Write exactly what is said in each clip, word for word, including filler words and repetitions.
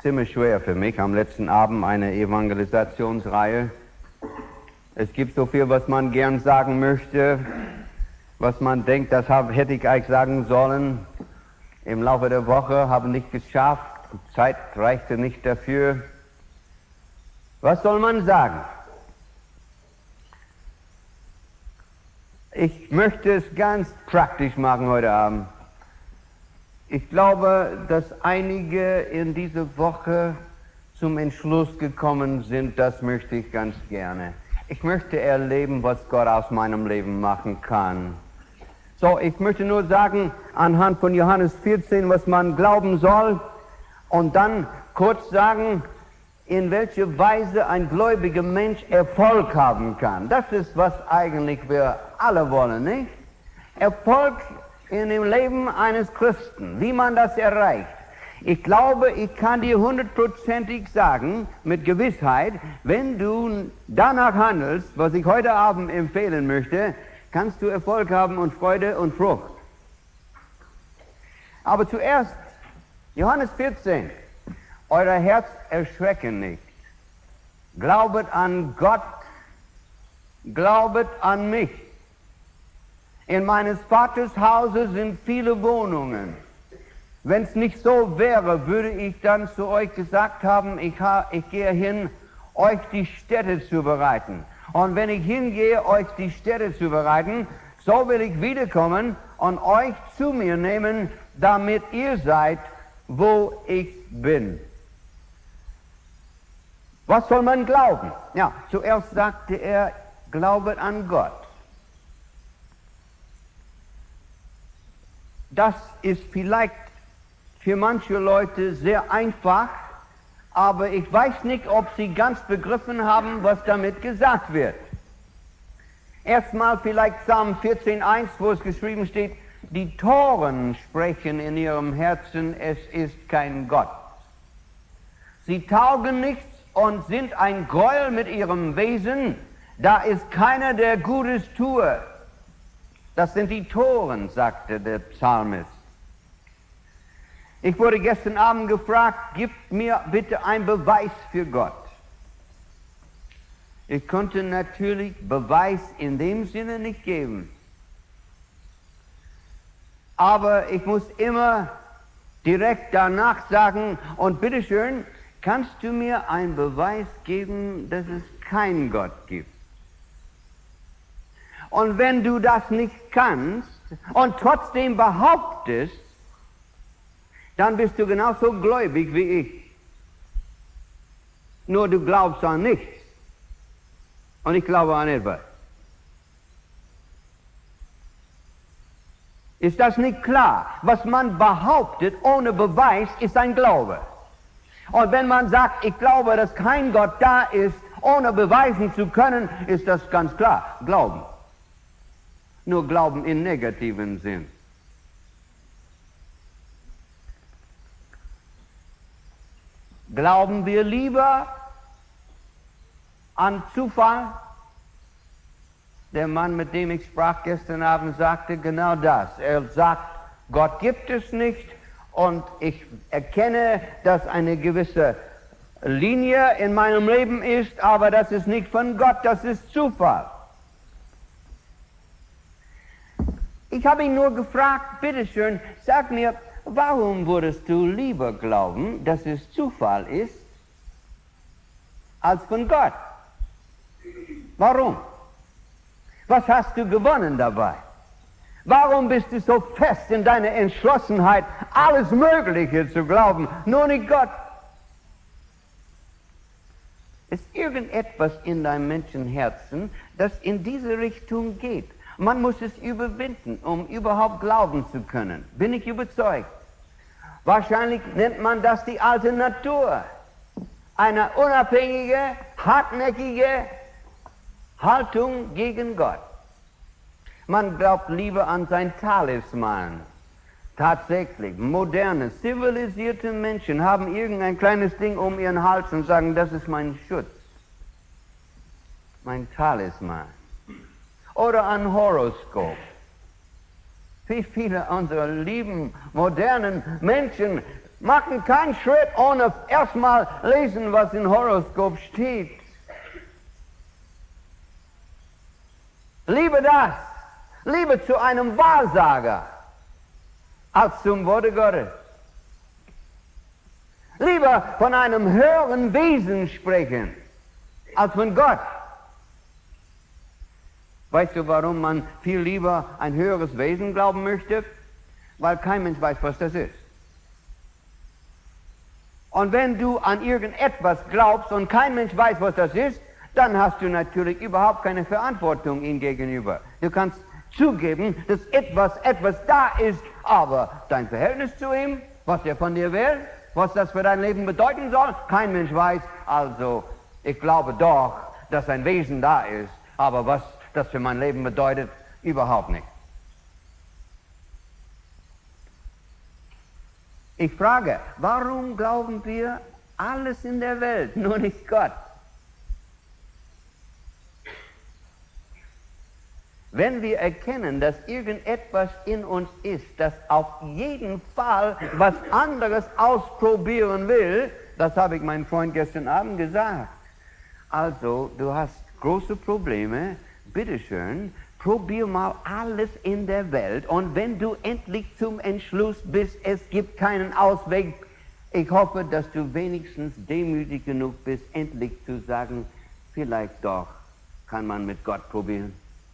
ziemlich schwer für mich. Am letzten Abend eine Evangelisationsreihe. Es gibt so viel, was man gern sagen möchte, was man denkt, das hab, hätte ich eigentlich sagen sollen. Im Laufe der Woche habe nicht geschafft, die Zeit reichte nicht dafür. Was soll man sagen? Ich möchte es ganz praktisch machen heute Abend. Ich glaube, dass einige in dieser Woche zum Entschluss gekommen sind, das möchte ich ganz gerne. Ich möchte erleben, was Gott aus meinem Leben machen kann. So, ich möchte nur sagen, anhand von Johannes vierzehn, was man glauben soll, und dann kurz sagen, in welcher Weise ein gläubiger Mensch Erfolg haben kann. Das ist, was eigentlich wir alle wollen, nicht? Erfolg in dem Leben eines Christen, wie man das erreicht. Ich glaube, ich kann dir hundertprozentig sagen, mit Gewissheit, wenn du danach handelst, was ich heute Abend empfehlen möchte, kannst du Erfolg haben und Freude und Frucht. Aber zuerst, Johannes vierzehn, euer Herz erschrecken nicht. Glaubet an Gott, glaubet an mich. In meines Vaters Hause sind viele Wohnungen. Wenn es nicht so wäre, würde ich dann zu euch gesagt haben, ich, ha, ich gehe hin, euch die Städte zu bereiten. Und wenn ich hingehe, euch die Städte zu bereiten, so will ich wiederkommen und euch zu mir nehmen, damit ihr seid, wo ich bin. Was soll man glauben? Ja, zuerst sagte er, glaubet an Gott. Das ist vielleicht für manche Leute sehr einfach, aber ich weiß nicht, ob sie ganz begriffen haben, was damit gesagt wird. Erstmal vielleicht Psalm vierzehn eins, wo es geschrieben steht, die Toren sprechen in ihrem Herzen, es ist kein Gott. Sie taugen nichts und sind ein Gräuel mit ihrem Wesen, da ist keiner, der Gutes tue. Das sind die Toren, sagte der Psalmist. Ich wurde gestern Abend gefragt, gebt mir bitte einen Beweis für Gott. Ich konnte natürlich Beweis in dem Sinne nicht geben. Aber ich muss immer direkt danach sagen, und bitteschön, kannst du mir einen Beweis geben, dass es keinen Gott gibt? Und wenn du das nicht kannst und trotzdem behauptest, dann bist du genauso gläubig wie ich. Nur du glaubst an nichts. Und ich glaube an etwas. Ist das nicht klar? Was man behauptet ohne Beweis ist ein Glaube. Und wenn man sagt, ich glaube, dass kein Gott da ist, ohne beweisen zu können, ist das ganz klar. Glauben. Nur Glauben in negativen Sinn. Glauben wir lieber an Zufall? Der Mann, mit dem ich sprach gestern Abend, sagte genau das. Er sagt, Gott gibt es nicht und ich erkenne, dass eine gewisse Linie in meinem Leben ist, aber das ist nicht von Gott, das ist Zufall. Ich habe ihn nur gefragt, bitteschön, sag mir, warum würdest du lieber glauben, dass es Zufall ist, als von Gott? Warum? Was hast du gewonnen dabei? Warum bist du so fest in deiner Entschlossenheit, alles Mögliche zu glauben, nur nicht Gott? Ist irgendetwas in deinem Menschenherzen, das in diese Richtung geht? Man muss es überwinden, um überhaupt glauben zu können. Bin ich überzeugt. Wahrscheinlich nennt man das die alte Natur. Eine unabhängige, hartnäckige Haltung gegen Gott. Man glaubt lieber an sein Talisman. Tatsächlich, moderne, zivilisierte Menschen haben irgendein kleines Ding um ihren Hals und sagen, das ist mein Schutz. Mein Talisman. Oder ein Horoskop. Wie viele unserer lieben, modernen Menschen machen keinen Schritt, ohne erstmal lesen, was im Horoskop steht. Lieber das, lieber zu einem Wahrsager, als zum Worte Gottes. Lieber von einem höheren Wesen sprechen, als von Gott. Weißt du, warum man viel lieber ein höheres Wesen glauben möchte? Weil kein Mensch weiß, was das ist. Und wenn du an irgendetwas glaubst und kein Mensch weiß, was das ist, dann hast du natürlich überhaupt keine Verantwortung ihm gegenüber. Du kannst zugeben, dass etwas, etwas da ist, aber dein Verhältnis zu ihm, was er von dir will, was das für dein Leben bedeuten soll, kein Mensch weiß. Also, ich glaube doch, dass ein Wesen da ist, aber was das für mein Leben bedeutet, überhaupt nicht. Ich frage, warum glauben wir alles in der Welt, nur nicht Gott? Wenn wir erkennen, dass irgendetwas in uns ist, das auf jeden Fall was anderes ausprobieren will, das habe ich meinem Freund gestern Abend gesagt. Also, du hast große Probleme, bitteschön, probier mal alles in der Welt und wenn du endlich zum Entschluss bist, es gibt keinen Ausweg, ich hoffe, dass du wenigstens demütig genug bist, endlich zu sagen, vielleicht doch kann man mit Gott probieren.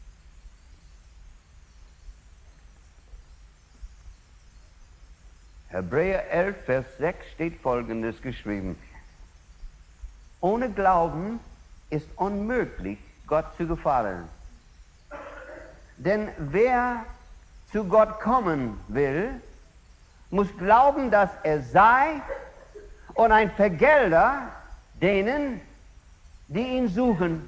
Hebräer elf, Vers sechs steht Folgendes geschrieben. Ohne Glauben ist unmöglich, Gott zu gefallen. Denn wer zu Gott kommen will, muss glauben, dass er sei und ein Vergelter denen, die ihn suchen.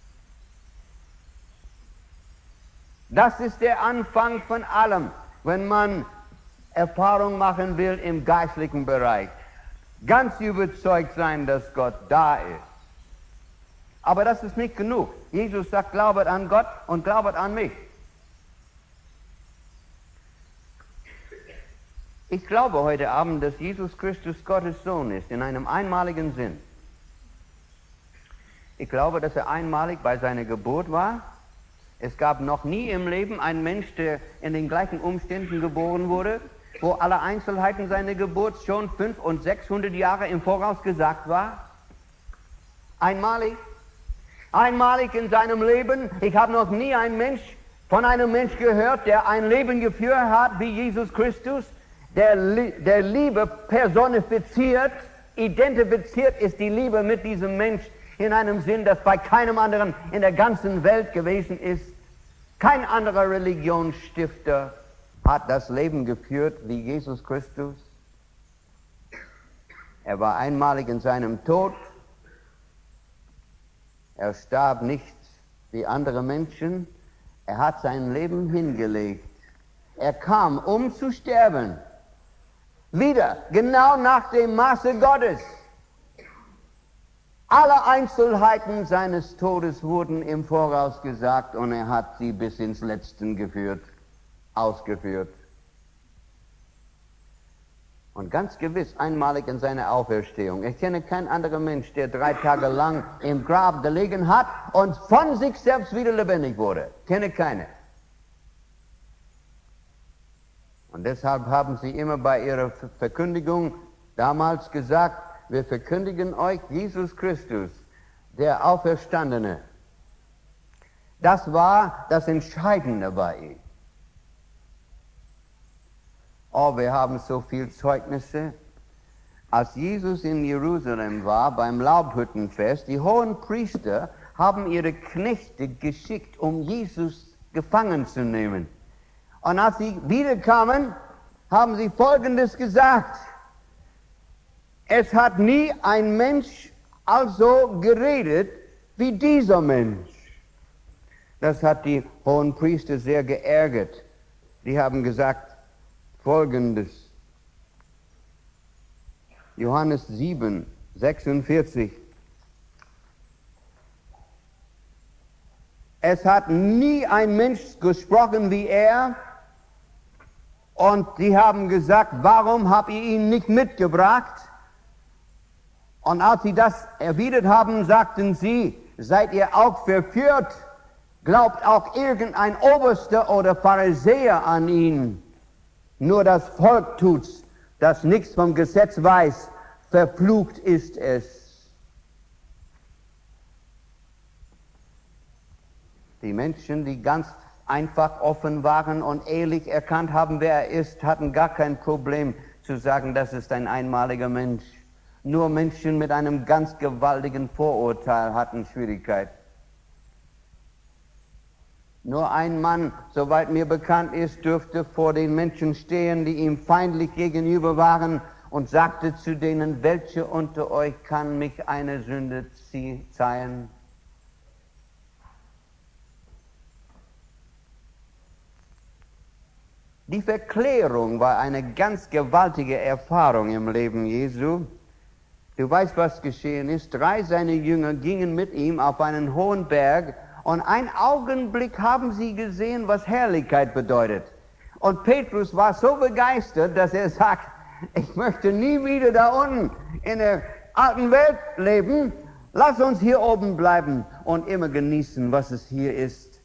Das ist der Anfang von allem, wenn man Erfahrung machen will im geistlichen Bereich. Ganz überzeugt sein, dass Gott da ist. Aber das ist nicht genug. Jesus sagt, glaubet an Gott und glaubet an mich. Ich glaube heute Abend, dass Jesus Christus Gottes Sohn ist, in einem einmaligen Sinn. Ich glaube, dass er einmalig bei seiner Geburt war. Es gab noch nie im Leben einen Mensch, der in den gleichen Umständen geboren wurde, wo alle Einzelheiten seiner Geburt schon fünfhundert und sechshundert Jahre im Voraus gesagt war. Einmalig. Einmalig in seinem Leben. Ich habe noch nie einen Mensch, von einem Mensch gehört, der ein Leben geführt hat wie Jesus Christus, der, der Liebe personifiziert, identifiziert ist die Liebe mit diesem Mensch in einem Sinn, das bei keinem anderen in der ganzen Welt gewesen ist. Kein anderer Religionsstifter hat das Leben geführt wie Jesus Christus. Er war einmalig in seinem Tod. Er starb nicht wie andere Menschen. Er hat sein Leben hingelegt. Er kam, um zu sterben. Wieder, genau nach dem Maße Gottes. Alle Einzelheiten seines Todes wurden im Voraus gesagt und er hat sie bis ins Letzte geführt, ausgeführt. Und ganz gewiss einmalig in seiner Auferstehung. Ich kenne keinen anderen Mensch, der drei Tage lang im Grab gelegen hat und von sich selbst wieder lebendig wurde. Ich kenne keinen. Und deshalb haben sie immer bei ihrer Verkündigung damals gesagt, wir verkündigen euch Jesus Christus, der Auferstandene. Das war das Entscheidende bei ihm. Oh, wir haben so viele Zeugnisse. Als Jesus in Jerusalem war, beim Laubhüttenfest, die hohen Priester haben ihre Knechte geschickt, um Jesus gefangen zu nehmen. Und als sie wiederkamen, haben sie Folgendes gesagt. Es hat nie ein Mensch also geredet wie dieser Mensch. Das hat die hohen Priester sehr geärgert. Die haben gesagt Folgendes. Johannes sieben, sechsundvierzig. Es hat nie ein Mensch gesprochen wie er. Und sie haben gesagt, warum habt ihr ihn nicht mitgebracht? Und als sie das erwidert haben, sagten sie, seid ihr auch verführt? Glaubt auch irgendein Oberster oder Pharisäer an ihn? Nur das Volk tut's, das nichts vom Gesetz weiß, verflucht ist es. Die Menschen, die ganz einfach offen waren und ehrlich erkannt haben, wer er ist, hatten gar kein Problem zu sagen, das ist ein einmaliger Mensch. Nur Menschen mit einem ganz gewaltigen Vorurteil hatten Schwierigkeit. Nur ein Mann, soweit mir bekannt ist, dürfte vor den Menschen stehen, die ihm feindlich gegenüber waren, und sagte zu denen, welche unter euch kann mich eine Sünde zeihen? Die Verklärung war eine ganz gewaltige Erfahrung im Leben Jesu. Du weißt, was geschehen ist. Drei seiner Jünger gingen mit ihm auf einen hohen Berg, und einen Augenblick haben sie gesehen, was Herrlichkeit bedeutet. Und Petrus war so begeistert, dass er sagt, ich möchte nie wieder da unten in der alten Welt leben. Lass uns hier oben bleiben und immer genießen, was es hier ist.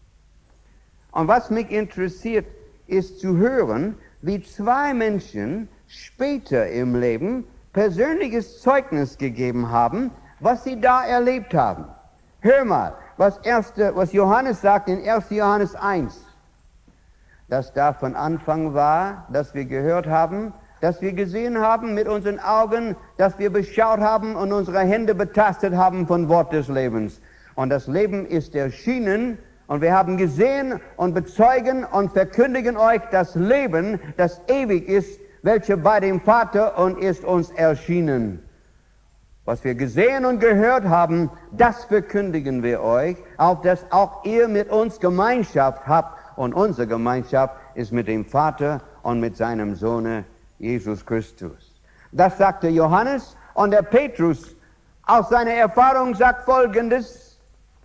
Und was mich interessiert, ist zu hören, wie zwei Menschen später im Leben persönliches Zeugnis gegeben haben, was sie da erlebt haben. Hör mal, was, erste, was Johannes sagt in erster Johannes eins, dass da von Anfang war, dass wir gehört haben, dass wir gesehen haben mit unseren Augen, dass wir beschaut haben und unsere Hände betastet haben von Wort des Lebens. Und das Leben ist erschienen, und wir haben gesehen und bezeugen und verkündigen euch das Leben, das ewig ist, welche bei dem Vater und ist uns erschienen. Was wir gesehen und gehört haben, das verkündigen wir euch, auf dass auch ihr mit uns Gemeinschaft habt. Und unsere Gemeinschaft ist mit dem Vater und mit seinem Sohne Jesus Christus. Das sagte Johannes, und der Petrus aus seiner Erfahrung sagt Folgendes: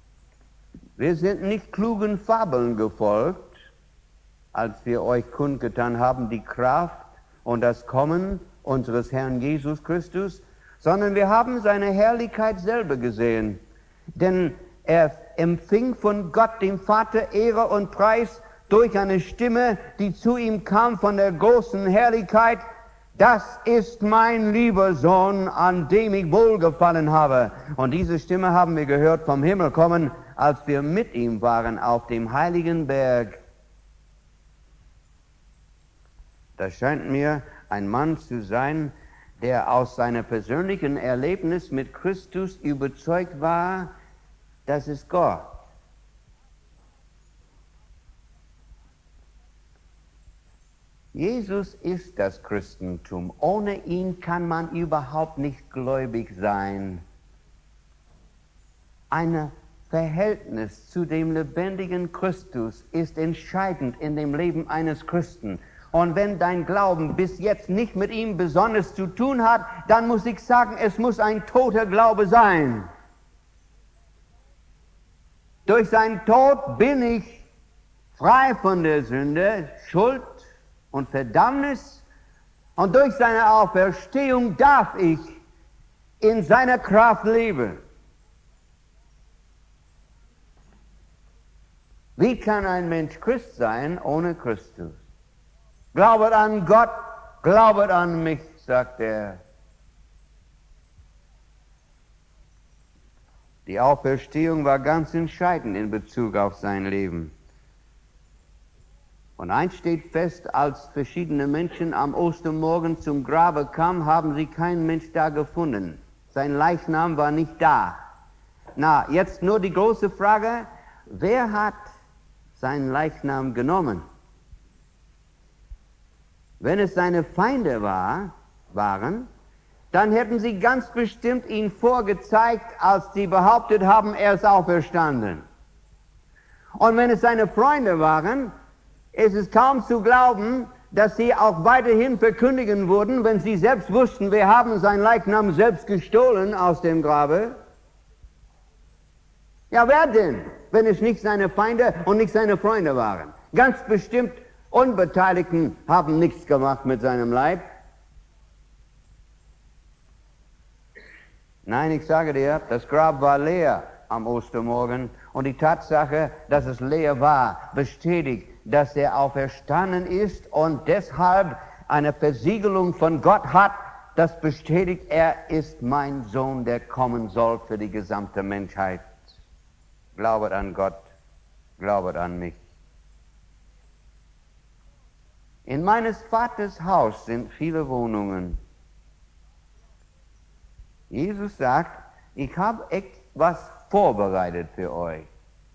Wir sind nicht klugen Fabeln gefolgt, als wir euch kundgetan haben die Kraft und das Kommen unseres Herrn Jesus Christus, sondern wir haben seine Herrlichkeit selber gesehen. Denn er empfing von Gott, dem Vater, Ehre und Preis durch eine Stimme, die zu ihm kam von der großen Herrlichkeit. Das ist mein lieber Sohn, an dem ich wohlgefallen habe. Und diese Stimme haben wir gehört vom Himmel kommen, als wir mit ihm waren auf dem heiligen Berg. Das scheint mir ein Mann zu sein, der aus seiner persönlichen Erlebnis mit Christus überzeugt war, das ist Gott. Jesus ist das Christentum. Ohne ihn kann man überhaupt nicht gläubig sein. Ein Verhältnis zu dem lebendigen Christus ist entscheidend in dem Leben eines Christen. Und wenn dein Glauben bis jetzt nicht mit ihm besonders zu tun hat, dann muss ich sagen, es muss ein toter Glaube sein. Durch seinen Tod bin ich frei von der Sünde, Schuld und Verdammnis. Und durch seine Auferstehung darf ich in seiner Kraft leben. Wie kann ein Mensch Christ sein ohne Christus? Glaubet an Gott, glaubet an mich, sagt er. Die Auferstehung war ganz entscheidend in Bezug auf sein Leben. Und eins steht fest, als verschiedene Menschen am Ostermorgen zum Grabe kamen, haben sie keinen Mensch da gefunden. Sein Leichnam war nicht da. Na, jetzt nur die große Frage, wer hat seinen Leichnam genommen? Wenn es seine Feinde war, waren, dann hätten sie ganz bestimmt ihn vorgezeigt, als sie behauptet haben, er ist auferstanden. Und wenn es seine Freunde waren, ist es kaum zu glauben, dass sie auch weiterhin verkündigen würden, wenn sie selbst wussten, wir haben seinen Leichnam selbst gestohlen aus dem Grabe. Ja, wer denn, wenn es nicht seine Feinde und nicht seine Freunde waren? Ganz bestimmt Unbeteiligten haben nichts gemacht mit seinem Leib. Nein, ich sage dir, das Grab war leer am Ostermorgen und die Tatsache, dass es leer war, bestätigt, dass er auferstanden ist und deshalb eine Versiegelung von Gott hat, das bestätigt, er ist mein Sohn, der kommen soll für die gesamte Menschheit. Glaubet an Gott, glaubet an mich. In meines Vaters Haus sind viele Wohnungen. Jesus sagt, ich habe etwas vorbereitet für euch.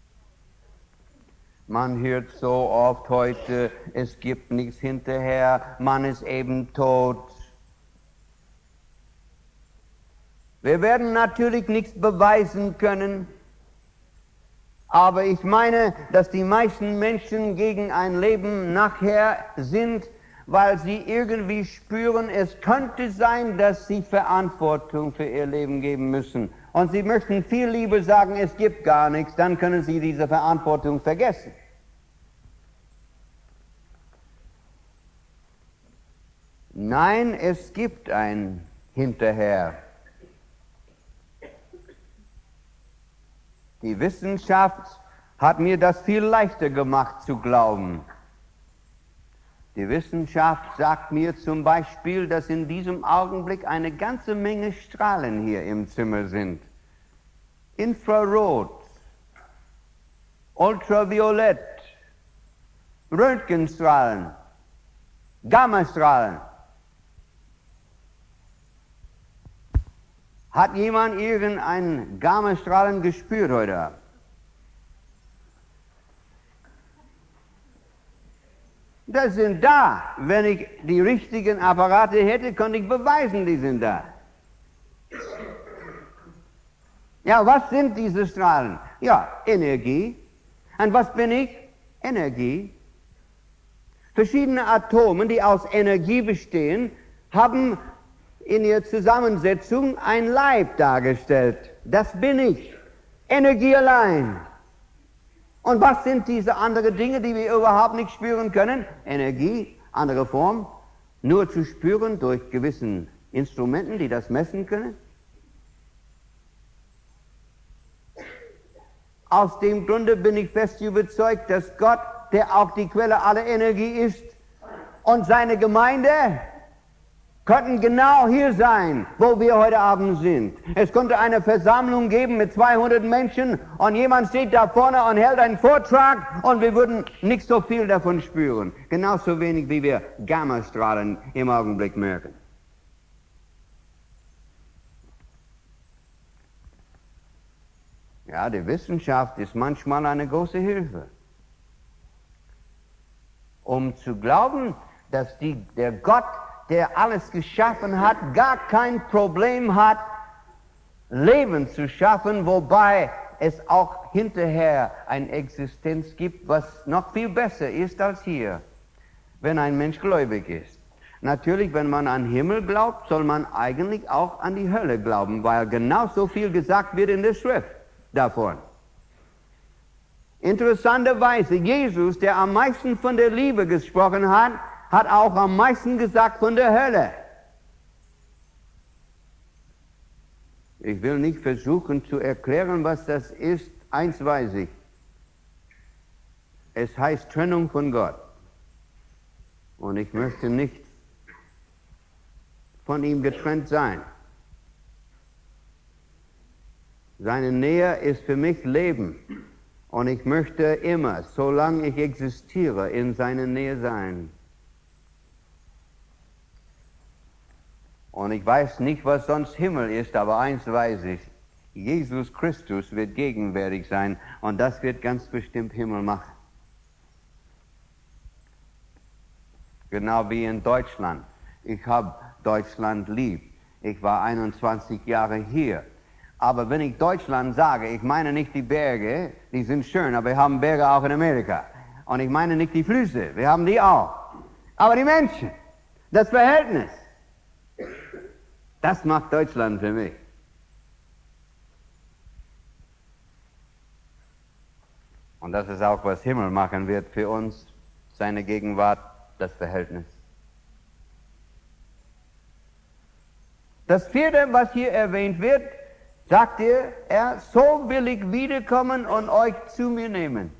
Man hört so oft heute, es gibt nichts hinterher, man ist eben tot. Wir werden natürlich nichts beweisen können, aber ich meine, dass die meisten Menschen gegen ein Leben nachher sind, weil sie irgendwie spüren, es könnte sein, dass sie Verantwortung für ihr Leben geben müssen. Und sie möchten viel lieber sagen, es gibt gar nichts, dann können sie diese Verantwortung vergessen. Nein, es gibt ein Hinterher. Die Wissenschaft hat mir das viel leichter gemacht zu glauben. Die Wissenschaft sagt mir zum Beispiel, dass in diesem Augenblick eine ganze Menge Strahlen hier im Zimmer sind. Infrarot, Ultraviolett, Röntgenstrahlen, Gammastrahlen. Hat jemand irgendeinen Gammastrahlen gespürt heute Abend? Das sind da. Wenn ich die richtigen Apparate hätte, könnte ich beweisen, die sind da. Ja, was sind diese Strahlen? Ja, Energie. Und was bin ich? Energie. Verschiedene Atome, die aus Energie bestehen, haben in ihrer Zusammensetzung ein Leib dargestellt. Das bin ich. Energie allein. Und was sind diese anderen Dinge, die wir überhaupt nicht spüren können? Energie, andere Form, nur zu spüren durch gewissen Instrumenten, die das messen können. Aus dem Grunde bin ich fest überzeugt, dass Gott, der auch die Quelle aller Energie ist, und seine Gemeinde könnten genau hier sein, wo wir heute Abend sind. Es könnte eine Versammlung geben mit zweihundert Menschen und jemand steht da vorne und hält einen Vortrag und wir würden nicht so viel davon spüren. Genauso wenig, wie wir Gammastrahlen im Augenblick merken. Ja, die Wissenschaft ist manchmal eine große Hilfe, um zu glauben, dass die, der Gott, der alles geschaffen hat, gar kein Problem hat, Leben zu schaffen, wobei es auch hinterher eine Existenz gibt, was noch viel besser ist als hier, wenn ein Mensch gläubig ist. Natürlich, wenn man an den Himmel glaubt, soll man eigentlich auch an die Hölle glauben, weil genauso viel gesagt wird in der Schrift davon. Interessanterweise, Jesus, der am meisten von der Liebe gesprochen hat, hat auch am meisten gesagt von der Hölle. Ich will nicht versuchen zu erklären, was das ist. Eins weiß ich. Es heißt Trennung von Gott. Und ich möchte nicht von ihm getrennt sein. Seine Nähe ist für mich Leben. Und ich möchte immer, solange ich existiere, in seiner Nähe sein. Und ich weiß nicht, was sonst Himmel ist, aber eins weiß ich. Jesus Christus wird gegenwärtig sein und das wird ganz bestimmt Himmel machen. Genau wie in Deutschland. Ich habe Deutschland lieb. Ich war einundzwanzig Jahre hier. Aber wenn ich Deutschland sage, ich meine nicht die Berge, die sind schön, aber wir haben Berge auch in Amerika. Und ich meine nicht die Flüsse, wir haben die auch. Aber die Menschen, das Verhältnis, das macht Deutschland für mich. Und das ist auch, was Himmel machen wird für uns seine Gegenwart, das Verhältnis. Das vierte, was hier erwähnt wird, sagt er, er, so will ich wiederkommen und euch zu mir nehmen.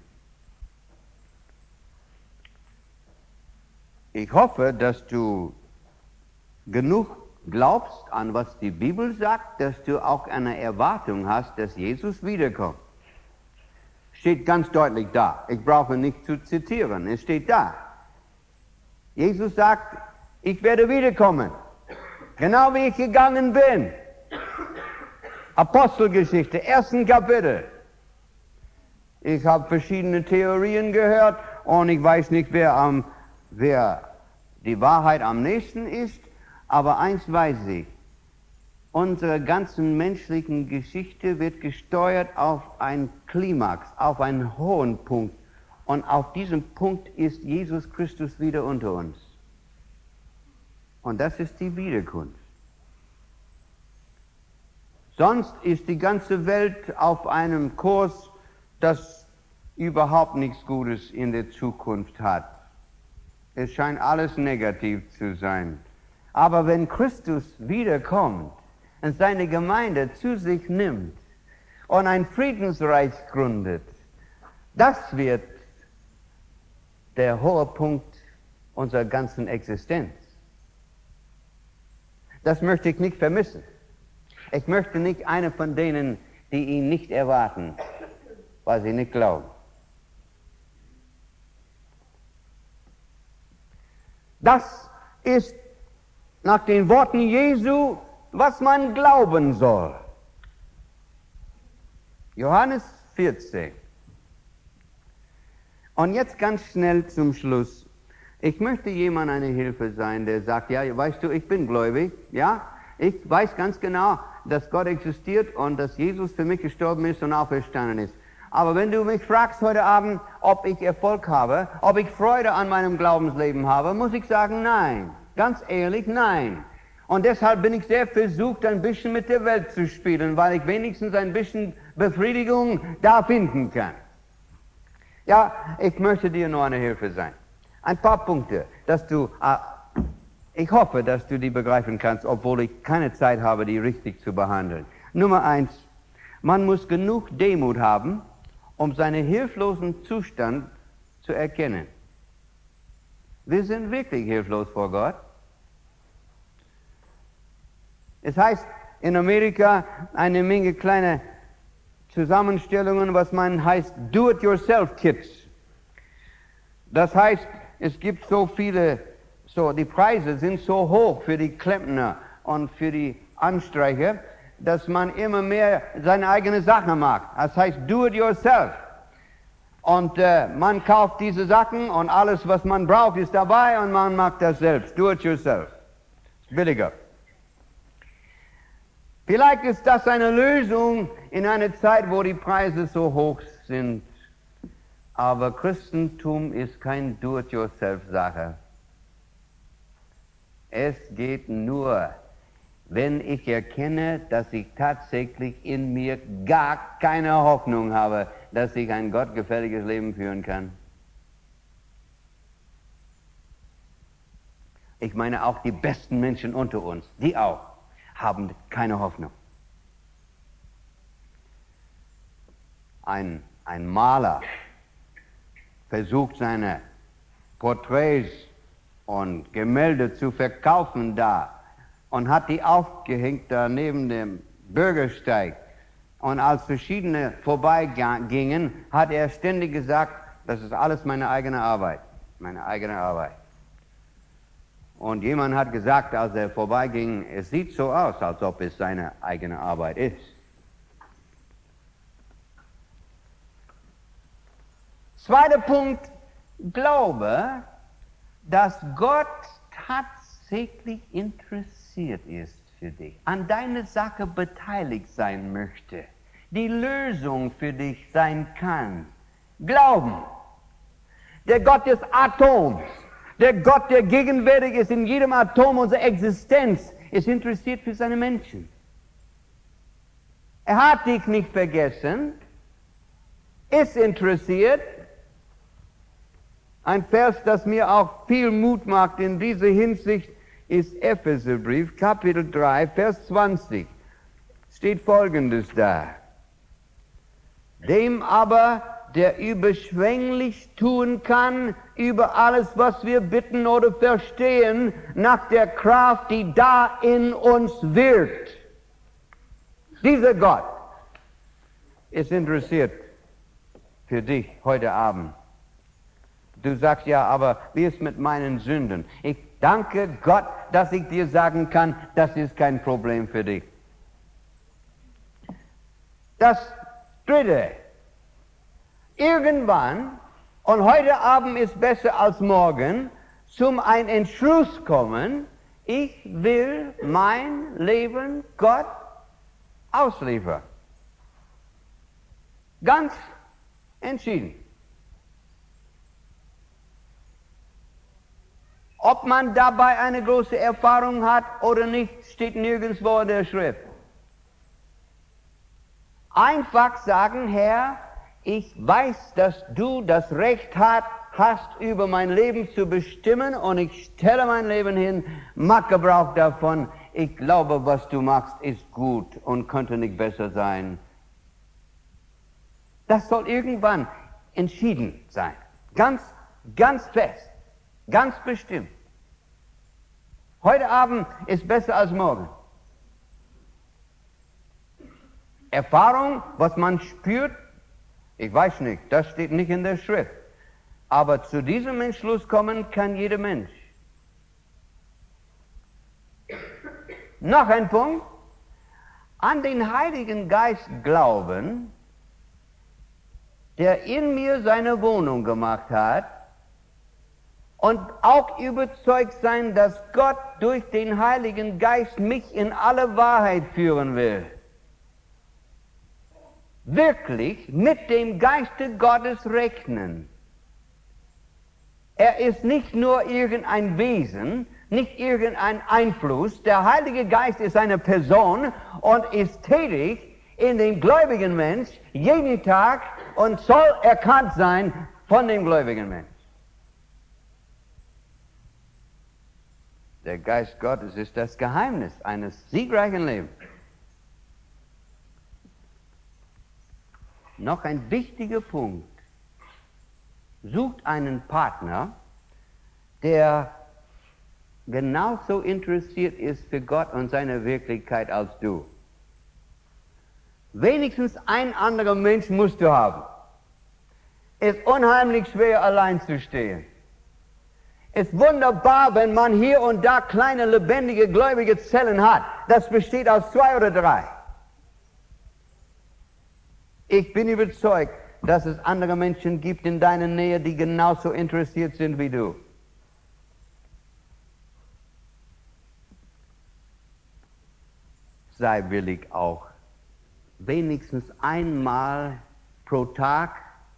Ich hoffe, dass du genug glaubst an, was die Bibel sagt, dass du auch eine Erwartung hast, dass Jesus wiederkommt. Steht ganz deutlich da. Ich brauche nicht zu zitieren. Es steht da. Jesus sagt, ich werde wiederkommen. Genau wie ich gegangen bin. Apostelgeschichte, ersten Kapitel. Ich habe verschiedene Theorien gehört und ich weiß nicht, wer, am, wer die Wahrheit am nächsten ist, aber eins weiß ich. Unsere ganzen menschlichen Geschichte wird gesteuert auf einen Klimax, auf einen hohen Punkt. Und auf diesem Punkt ist Jesus Christus wieder unter uns. Und das ist die Wiederkunft. Sonst ist die ganze Welt auf einem Kurs, das überhaupt nichts Gutes in der Zukunft hat. Es scheint alles negativ zu sein. Aber wenn Christus wiederkommt und seine Gemeinde zu sich nimmt und ein Friedensreich gründet, das wird der hohe Punkt unserer ganzen Existenz. Das möchte ich nicht vermissen. Ich möchte nicht einer von denen, die ihn nicht erwarten, weil sie nicht glauben. Das ist nach den Worten Jesu, was man glauben soll. Johannes vierzehn. Und jetzt ganz schnell zum Schluss. Ich möchte jemand eine Hilfe sein, der sagt, ja, weißt du, ich bin gläubig, ja, ich weiß ganz genau, dass Gott existiert und dass Jesus für mich gestorben ist und auferstanden ist. Aber wenn du mich fragst heute Abend, ob ich Erfolg habe, ob ich Freude an meinem Glaubensleben habe, muss ich sagen, nein. Ganz ehrlich, nein. Und deshalb bin ich sehr versucht, ein bisschen mit der Welt zu spielen, weil ich wenigstens ein bisschen Befriedigung da finden kann. Ja, ich möchte dir nur eine Hilfe sein. Ein paar Punkte, dass du, äh, ich hoffe, dass du die begreifen kannst, obwohl ich keine Zeit habe, die richtig zu behandeln. Nummer eins, man muss genug Demut haben, um seinen hilflosen Zustand zu erkennen. Wir sind wirklich hilflos vor Gott. Es heißt in Amerika eine Menge kleine Zusammenstellungen, was man heißt Do-it-yourself-Kits. Das heißt, es gibt so viele, so die Preise sind so hoch für die Klempner und für die Anstreicher, dass man immer mehr seine eigene Sache macht. Das heißt Do-it-yourself. Und äh, man kauft diese Sachen und alles, was man braucht, ist dabei und man macht das selbst. Do-it-yourself. Ist billiger. Vielleicht ist das eine Lösung in einer Zeit, wo die Preise so hoch sind. Aber Christentum ist kein Do-it-yourself-Sache. Es geht nur, wenn ich erkenne, dass ich tatsächlich in mir gar keine Hoffnung habe, dass ich ein gottgefälliges Leben führen kann. Ich meine auch die besten Menschen unter uns, die auch, haben keine Hoffnung. Ein, ein Maler versucht seine Porträts und Gemälde zu verkaufen da und hat die aufgehängt da neben dem Bürgersteig. Und als verschiedene vorbeigingen, hat er ständig gesagt, das ist alles meine eigene Arbeit, meine eigene Arbeit. Und jemand hat gesagt, als er vorbeiging, es sieht so aus, als ob es seine eigene Arbeit ist. Zweiter Punkt, glaube, dass Gott tatsächlich interessiert ist für dich, an deiner Sache beteiligt sein möchte, die Lösung für dich sein kann. Glauben, der Gott des Atoms, der Gott, der gegenwärtig ist in jedem Atom unserer Existenz, ist interessiert für seine Menschen. Er hat dich nicht vergessen, ist interessiert, Ein Vers, das mir auch viel Mut macht in dieser Hinsicht, ist Epheserbrief, Kapitel drei, Vers zwanzig. Steht Folgendes da. Dem aber, der überschwänglich tun kann, über alles, was wir bitten oder verstehen, nach der Kraft, die da in uns wirkt. Dieser Gott ist interessiert für dich heute Abend. Du sagst ja, aber wie ist mit meinen Sünden? Ich danke Gott, dass ich dir sagen kann, das ist kein Problem für dich. Das Dritte. Irgendwann, und heute Abend ist besser als morgen, zum einen Entschluss kommen, ich will mein Leben Gott ausliefern. Ganz entschieden. Ob man dabei eine große Erfahrung hat oder nicht, steht nirgendwo in der Schrift. Einfach sagen, Herr, ich weiß, dass du das Recht hast, über mein Leben zu bestimmen, und ich stelle mein Leben hin, mach Gebrauch davon. Ich glaube, was du machst, ist gut und könnte nicht besser sein. Das soll irgendwann entschieden sein. Ganz, ganz fest. Ganz bestimmt. Heute Abend ist besser als morgen. Erfahrung, was man spürt, ich weiß nicht, das steht nicht in der Schrift. Aber zu diesem Entschluss kommen kann jeder Mensch. Noch ein Punkt. An den Heiligen Geist glauben, der in mir seine Wohnung gemacht hat, und auch überzeugt sein, dass Gott durch den Heiligen Geist mich in alle Wahrheit führen will. Wirklich mit dem Geiste Gottes rechnen. Er ist nicht nur irgendein Wesen, nicht irgendein Einfluss. Der Heilige Geist ist eine Person und ist tätig in dem gläubigen Mensch jeden Tag und soll erkannt sein von dem gläubigen Mensch. Der Geist Gottes ist das Geheimnis eines siegreichen Lebens. Noch ein wichtiger Punkt. Sucht einen Partner, der genauso interessiert ist für Gott und seine Wirklichkeit als du. Wenigstens ein anderer Mensch musst du haben. Es ist unheimlich schwer, allein zu stehen. Es ist wunderbar, wenn man hier und da kleine, lebendige, gläubige Zellen hat. Das besteht aus zwei oder drei. Ich bin überzeugt, dass es andere Menschen gibt in deiner Nähe, die genauso interessiert sind wie du. Sei willig auch, wenigstens einmal pro Tag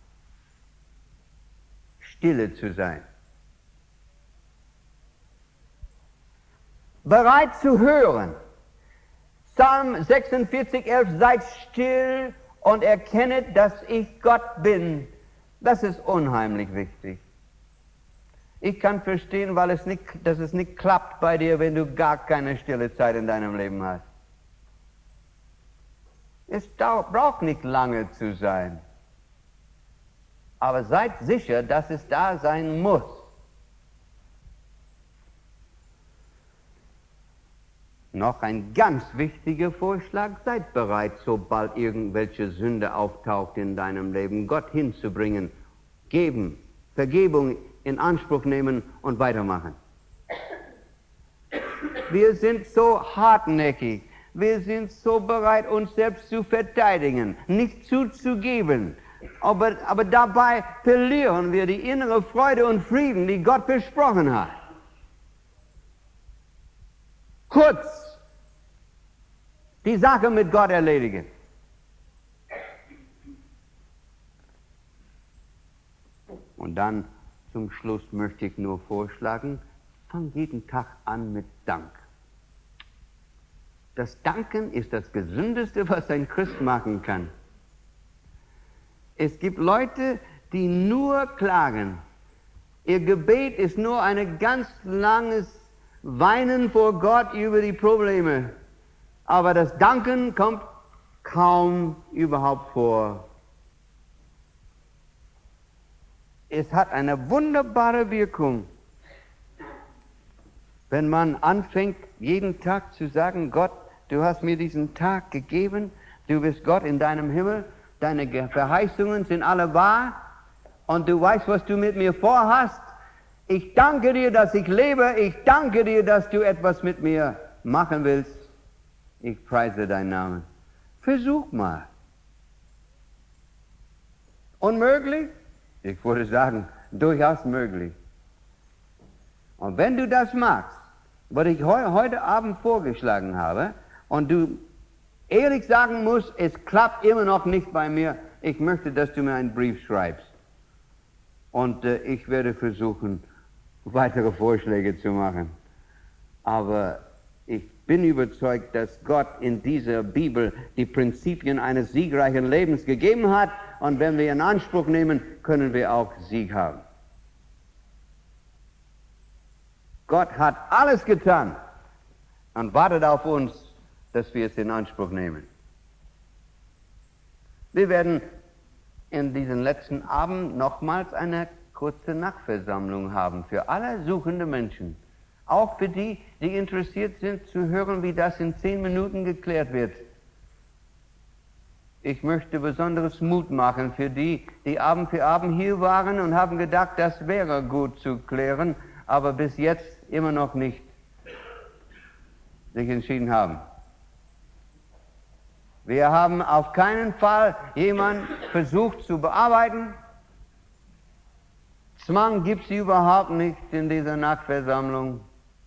stille zu sein. Bereit zu hören. Psalm sechsundvierzig, elf, seid still und erkennet, dass ich Gott bin. Das ist unheimlich wichtig. Ich kann verstehen, weil es nicht, dass es nicht klappt bei dir, wenn du gar keine stille Zeit in deinem Leben hast. Es dauert, braucht nicht lange zu sein. Aber seid sicher, dass es da sein muss. Noch ein ganz wichtiger Vorschlag, seid bereit, sobald irgendwelche Sünde auftaucht in deinem Leben, Gott hinzubringen, geben, Vergebung in Anspruch nehmen und weitermachen. Wir sind so hartnäckig, wir sind so bereit, uns selbst zu verteidigen, nicht zuzugeben, aber, aber dabei verlieren wir die innere Freude und Frieden, die Gott versprochen hat. Kurz, die Sache mit Gott erledigen. Und dann zum Schluss möchte ich nur vorschlagen, fang jeden Tag an mit Dank. Das Danken ist das Gesündeste, was ein Christ machen kann. Es gibt Leute, die nur klagen. Ihr Gebet ist nur ein ganz langes Weinen vor Gott über die Probleme. Aber das Danken kommt kaum überhaupt vor. Es hat eine wunderbare Wirkung, wenn man anfängt, jeden Tag zu sagen, Gott, du hast mir diesen Tag gegeben, du bist Gott in deinem Himmel, deine Verheißungen sind alle wahr und du weißt, was du mit mir vorhast. Ich danke dir, dass ich lebe, ich danke dir, dass du etwas mit mir machen willst. Ich preise deinen Namen. Versuch mal. Unmöglich? Ich würde sagen, durchaus möglich. Und wenn du das magst, was ich heu, heute Abend vorgeschlagen habe, und du ehrlich sagen musst, es klappt immer noch nicht bei mir, ich möchte, dass du mir einen Brief schreibst. Und äh, ich werde versuchen, weitere Vorschläge zu machen. Aber ich bin überzeugt, dass Gott in dieser Bibel die Prinzipien eines siegreichen Lebens gegeben hat. Und wenn wir in Anspruch nehmen, können wir auch Sieg haben. Gott hat alles getan und wartet auf uns, dass wir es in Anspruch nehmen. Wir werden in diesem letzten Abend nochmals eine kurze Nachtversammlung haben für alle suchende Menschen. Auch für die, die interessiert sind zu hören, wie das in zehn Minuten geklärt wird. Ich möchte besonderes Mut machen für die, die Abend für Abend hier waren und haben gedacht, das wäre gut zu klären, aber bis jetzt immer noch nicht sich entschieden haben. Wir haben auf keinen Fall jemanden versucht zu bearbeiten. Zwang gibt es überhaupt nicht in dieser Nachtversammlung.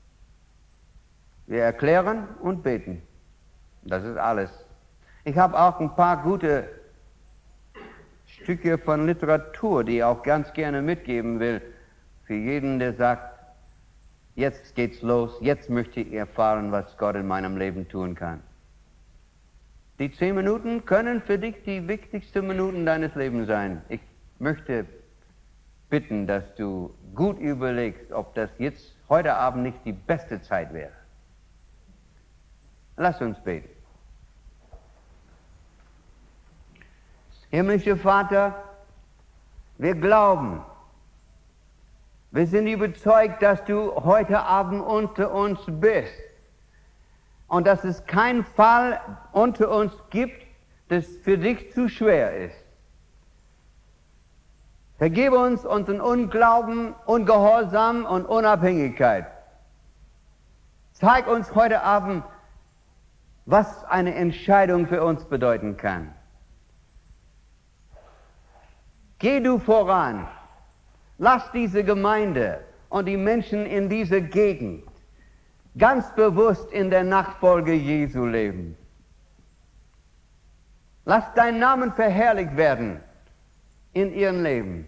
Wir erklären und beten. Das ist alles. Ich habe auch ein paar gute Stücke von Literatur, die ich auch ganz gerne mitgeben will, für jeden, der sagt, jetzt geht's los, jetzt möchte ich erfahren, was Gott in meinem Leben tun kann. Die zehn Minuten können für dich die wichtigsten Minuten deines Lebens sein. Ich möchte bitten, dass du gut überlegst, ob das jetzt heute Abend nicht die beste Zeit wäre. Lass uns beten. Himmlischer Vater, wir glauben, wir sind überzeugt, dass du heute Abend unter uns bist und dass es keinen Fall unter uns gibt, das für dich zu schwer ist. Vergib uns unseren Unglauben, Ungehorsam und Unabhängigkeit. Zeig uns heute Abend, was eine Entscheidung für uns bedeuten kann. Geh du voran. Lass diese Gemeinde und die Menschen in dieser Gegend ganz bewusst in der Nachfolge Jesu leben. Lass dein Name verherrlicht werden in ihrem Leben.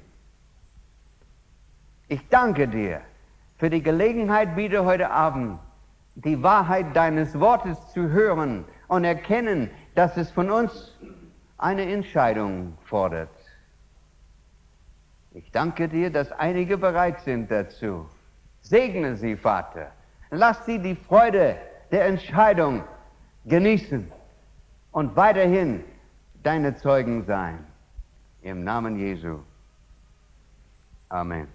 Ich danke dir für die Gelegenheit, wieder heute Abend die Wahrheit deines Wortes zu hören und erkennen, dass es von uns eine Entscheidung fordert. Ich danke dir, dass einige bereit sind dazu. Segne sie, Vater. Lass sie die Freude der Entscheidung genießen und weiterhin deine Zeugen sein. Im Namen Jesu. Amen.